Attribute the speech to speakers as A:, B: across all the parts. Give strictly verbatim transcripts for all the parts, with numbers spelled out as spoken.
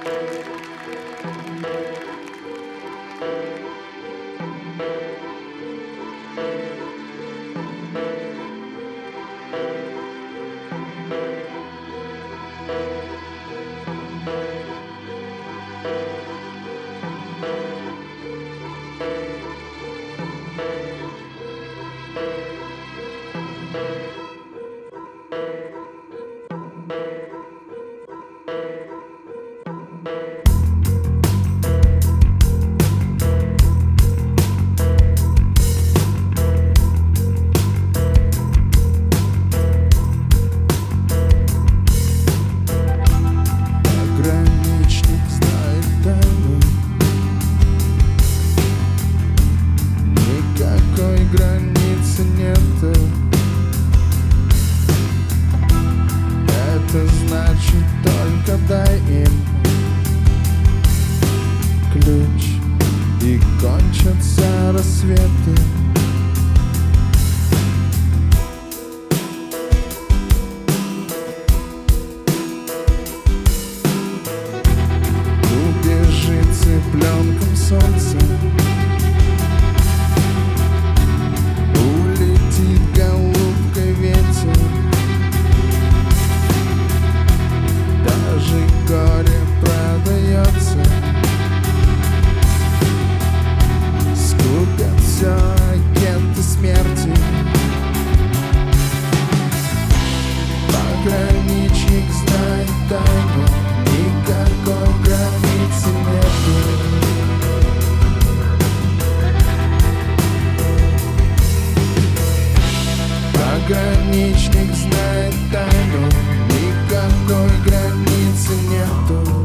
A: рассветы. Убежит цыпленком солнце, улетит голубкой ветер. Даже горе продается, скупят все агенты смерти. Пограничник знает тайну, никакой границы нету. Пограничник знает тайну, никакой границы нету.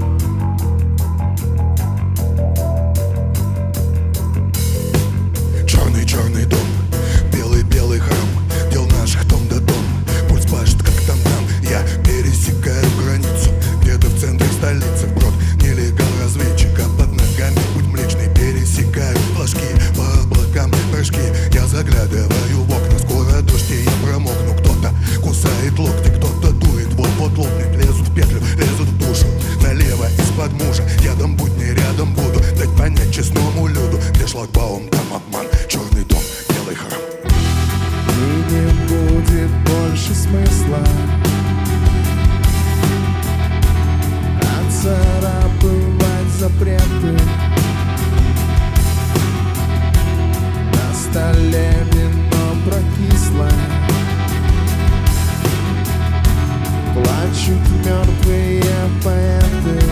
B: Черный дом, белый-белый храм, дел наших том да дом. Пульс пашет как там-там. Я пересекаю границу, где-то в центре столицы. Вброд нелегал-разведчика под ногами, путь млечный. Пересекаю флажки по облакам, прыжки. Я заглядываю в окна, скоро дождь и я промокну. Кто-то кусает локти, кто-то дует, вот-вот лопнет. Лезут в петлю, лезут в душу, налево из-под мужа. Ядом будь не рядом буду, дать понять честному люду, где шлагбаум, там обман. Черный дом, белый храм.
A: И не будет больше смысла отцарапывать запреты. На столе вино прокисло, плачут мертвые поэты.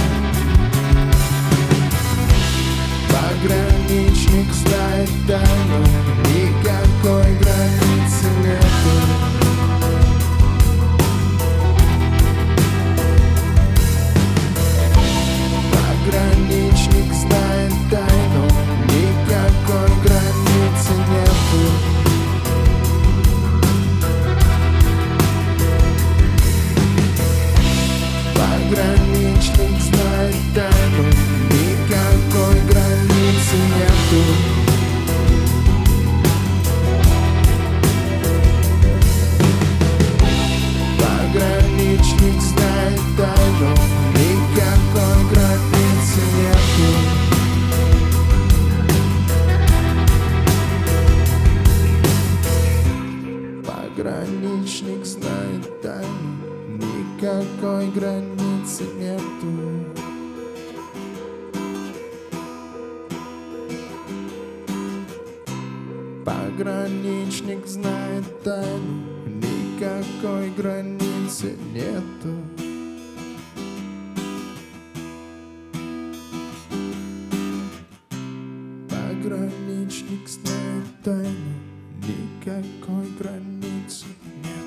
A: Пограничник знает тайну, никакой границы нету. Пограничник знает тайну, никакой границы нету. Пограничник знает тайну, никакой границы нету. Пограничник знает тайну, никакой границы нету. Пограничник знает тайну, никакой границы нету. Пограничник знает тайну, никакой границы нету. Пограничник знает тайну, никакой границы нету.